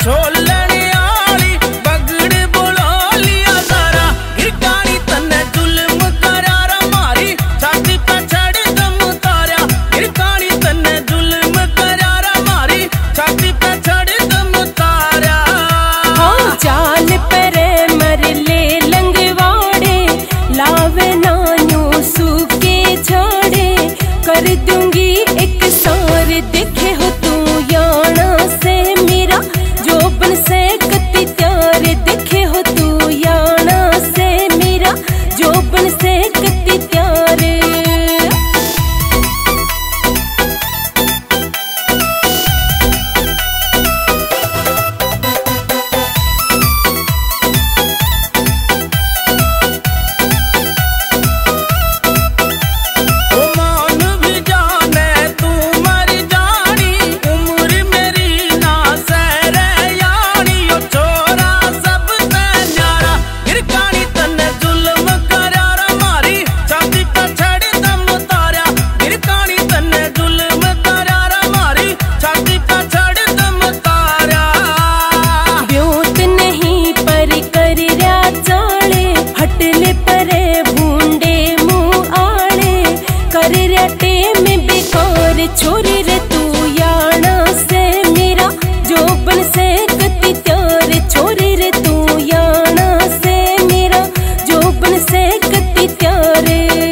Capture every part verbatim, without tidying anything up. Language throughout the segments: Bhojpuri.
छोरी रे तू याना से मेरा जोबन से कती त्यार, छोरी रे तू याना से मेरा जोबन से कती त्यार।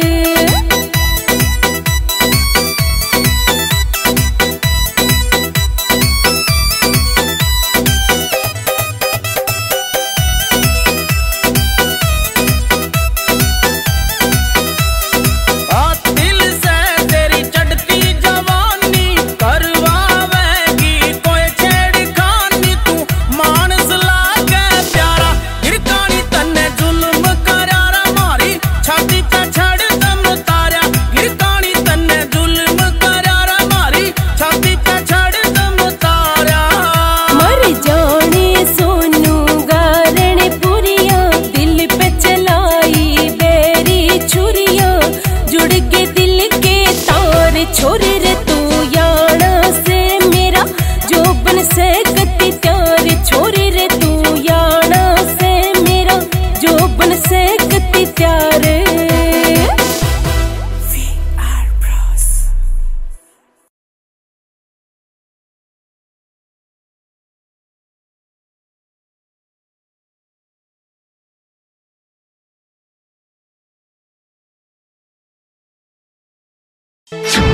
छोरी रे तू याना से मेरा जोबन से कती त्यार, छोरी रे तू याना से मेरा जोबन से कती त्यार। V R Bros. You